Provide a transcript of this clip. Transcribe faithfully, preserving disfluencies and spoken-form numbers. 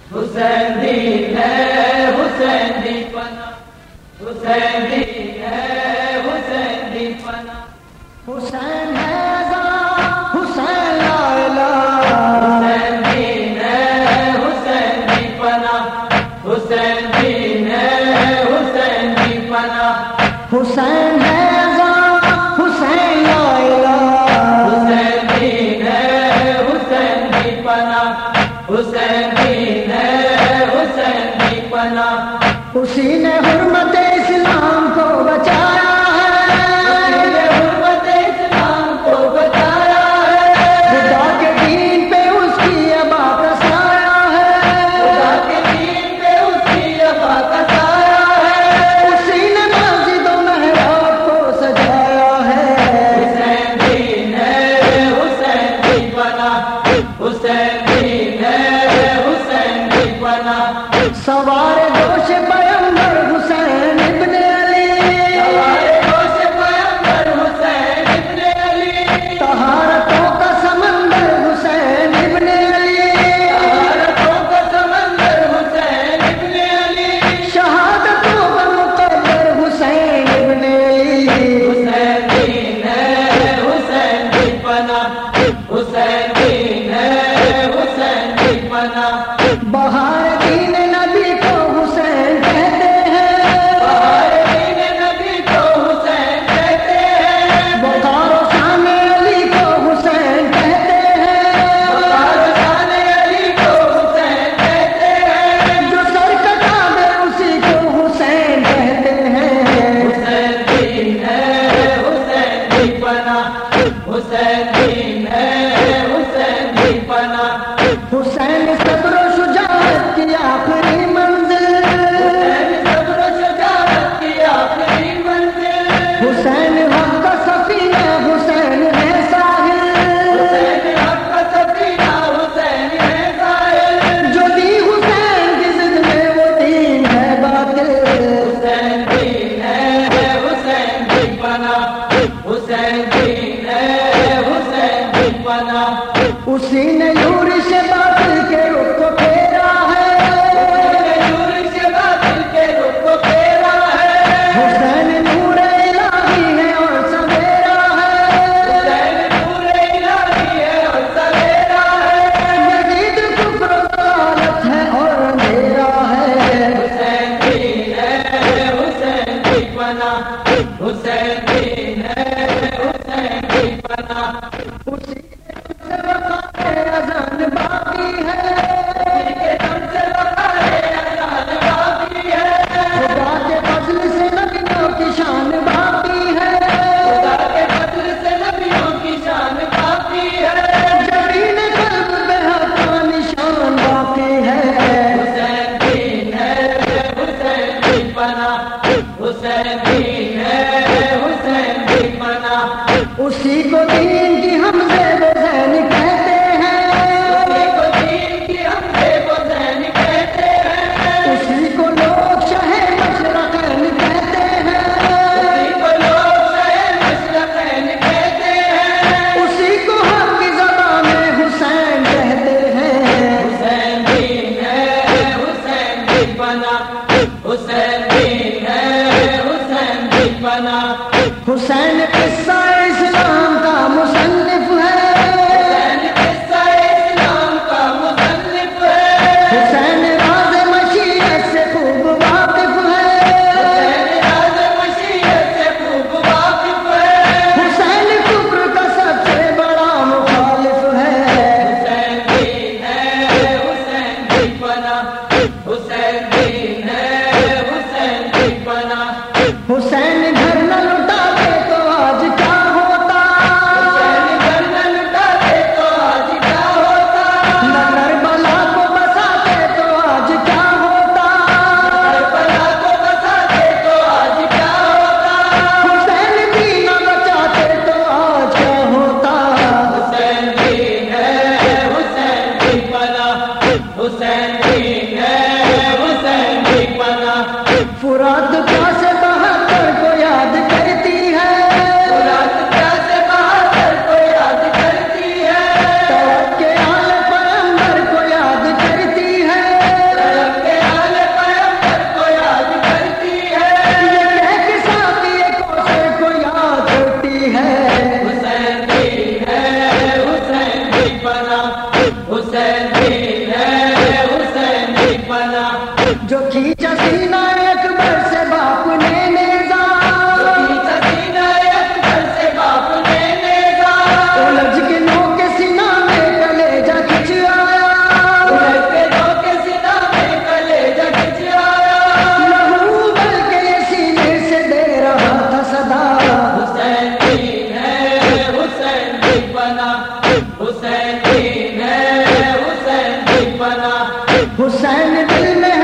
حسین دین ہے حسین دی پناہ، حسین دین ہے حسین دی پناہ، حسین ہے ازاں حسین لا الہ، حسین دین ہے حسین دی پناہ، حسین دین ہے حسین دی پناہ، حسین ہے ازاں حسین لا الہ، حسین دین ہے حسین دی پناہ، حسین دین ہے حسین دی پناہ، اسی نے حرمت اسلام کو بچایا ہے، اسی نے حرمت اسلام کو بچایا ہے، خدا کے دین پہ اس کی ابا کا سایہ ہے، خدا کے دین پہ اس کی ابا کا سایہ ہے، اسی نے مسجد و محراب کو سجایا ہے، حسین دین ہے حسین دی پناہ، حسین دین ہے حسین دی پناہ، سوار دوش پیغمبر حسین ابن علی، ہمارے دوست پیغمبر حسین ابن علی، طہارتوں کا سمندر حسین ابن علی، طہارتوں کا سمندر حسین ابن علی، شہادتوں کا مقدر حسین ابن علی، حسین دین ہے حسین دی پناہ، حسین دین ہے حسین دی پناہ، بہار دین نبی کو حسین کہتے ہیں، بہار دین نبی کو حسین کہتے ہیں، بخار و شان علی کو حسین کہتے ہیں، بہار شان علی کو حسین کہتے ہیں، جو سر کٹا دے اسی کو حسین کہتے ہیں، حسین دین ہے حسین دی پناہ، حسین دین ہے حسین دی پناہ، حسین صبر و شجاعت کی آخری منزل، حسین صبر و شجاعت کی آخری منزل، حسین حق کا سفینہ حسین ہے ساحل، حسین حق کا سفینہ حسین ہے ساحل، جو دی حسین کی ضد میں وہ دین ہے باطل، حسین دین ہے حسین دی پناہ، حسین دین ہے حسین دی پناہ، اسی نے یورش باطل کے رخ کو پھیرا ہے، نور سے باطل کے رخ کو پھیرا ہے، حسین نور الہی ہے اور سویرا ہے، حسین نور الہی ہے اور سویرا ہے، یزید کفر و ضلالت ہے اور اندھیرا ہے، حسین دین ہے حسین دی پناہ، حسین دین ہے حسین دی پناہ، اسی سے وقار اذان باقی ہے، اسی کے دم سے وقار اذان باقی ہے، خدا کے فضل سے نبیوں کی شان باقی ہے، خدا کے فضل سے نبیوں کی شان باقی ہے، جبین قلب میں حق کا نشان باقی ہے، حسین دین ہے حسین دی پناہ، حسین دین ہے حسین دی پناہ، اسی کو دین کی ہم زیب زین کہتے ہیں، اسی کو دین کی ہم زیب و زین کہتے ہیں، اسی کو لوگ شہ مشرقین کہتے ہیں، اسی کو لوگ شہ مشرقین کہتے ہیں، اسی کو حق کی زبان میں حسین کہتے ہیں، حسین دین ہے حسین دی پناہ، حسین دین ہے حسین دی پناہ، حسین قصہ اسلام کا مصنف ہے، حسین قصہ اسلام کا مصنف ہے، حسین راز مشیت سے خوب واقف ہے، حسین راز مشیت سے خوب واقف ہے، حسین کفر کا سب سے بڑا مخالف ہے، حسین دین ہے حسین دی پناہ، حسین دین ہے حسین دی پناہ، حسین گھر نہ لٹاتے تو آج کیا ہوتا، حسین گھر نہ لٹاتے تو آج کیا ہوتا، نہ کربلا کو بساتے تو آج کیا ہوتا، کربلا کو بساتے تو آج کیا ہوتا، حسین بھی نہ بچاتے تو آج کیا ہوتا، حسین دین ہے حسین دی پناہ، حسین دین ہے حسین دی پناہ، فرات پیاس بہتر کو یاد کرتی ہے، رات پیاسے بہادر کو یاد کرتی ہے، توقع آل پیغمبر کو یاد کرتی ہے، حسین دل میں